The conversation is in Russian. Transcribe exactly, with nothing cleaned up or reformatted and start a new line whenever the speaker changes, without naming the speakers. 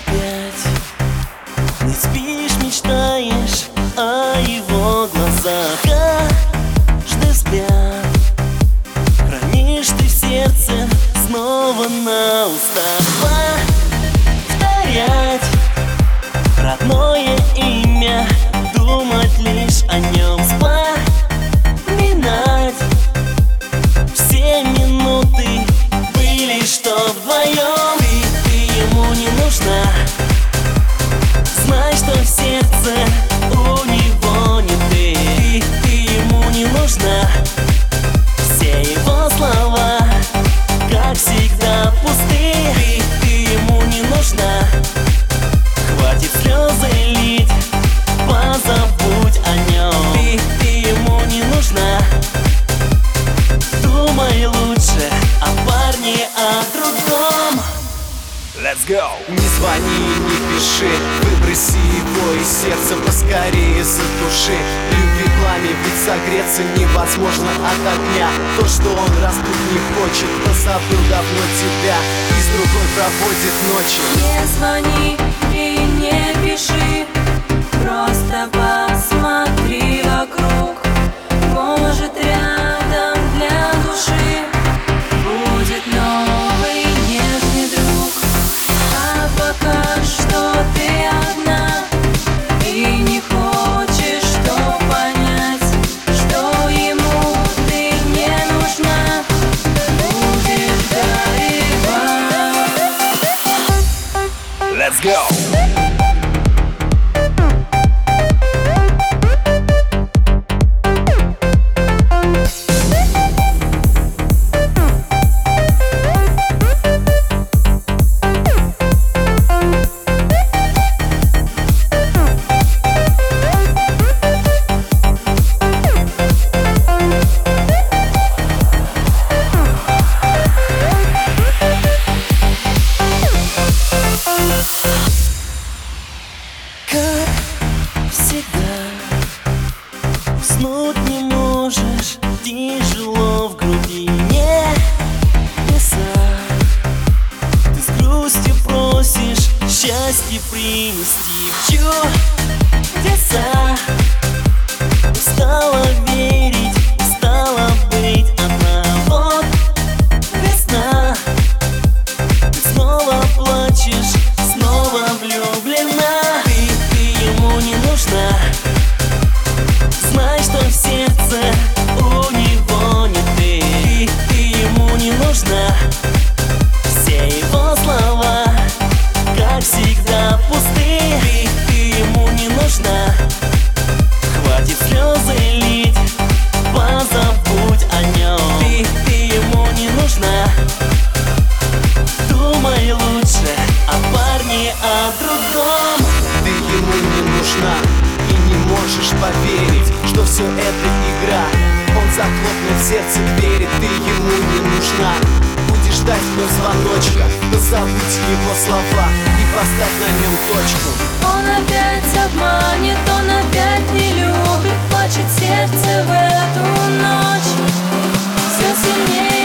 опять не спишь, мечтаешь о его глазах. Каждый взгляд хранишь ты в сердце, снова на устах повторять родное имя, думать лишь о нем, вспоминать все минуты были, что вдвоем. Ты, ты ему не нужна, знай, что в сердце у него не ты. Ты, ты ему не нужна, все его слова, как всегда, пусты. Ты, ты ему не нужна, хватит слезы лить, позабудь о нем. Ты, ты ему не нужна, думай лучше о парне, о другом.
Let's go! Не звони, не пиши, выброси его из сердца поскорее, задуши. Любви пламя, ведь согреться невозможно от огня. То, что он раздуть не хочет, позабыл давно тебя и с другой проводит ночи.
Не звони и не пиши, просто посмотри вокруг. Может, рядом для души будет новый нежный друг. А пока что ты одна и не хочешь что понять, что ему ты не нужна. Будешь горевать.
Let's go!
Как всегда, уснуть не можешь, тяжело в груди, небеса. Ты с грустью просишь счастье принести в чудеса. Устала верить, устала быть одна. Вот весна, ты снова плачешь, снова влюблена. Ты, ты ему не нужна, знай, что в сердце у него не ты. Ты, ты ему не нужна, все его слова, как всегда, пусты. Ты, ты ему не нужна, хватит слезы лить, позабудь о нем. Ты, ты ему не нужна, думай лучше о парне, о другом.
Ты ему не нужна и не можешь поверить, что все это игра. Он захлопнет в сердце двери, ты ему не нужна. Будешь ждать вновь звоночка, но забудь его слова и поставь на нем точку.
Он опять обманет, он опять не любит, плачет сердце в эту ночь. Все сильнее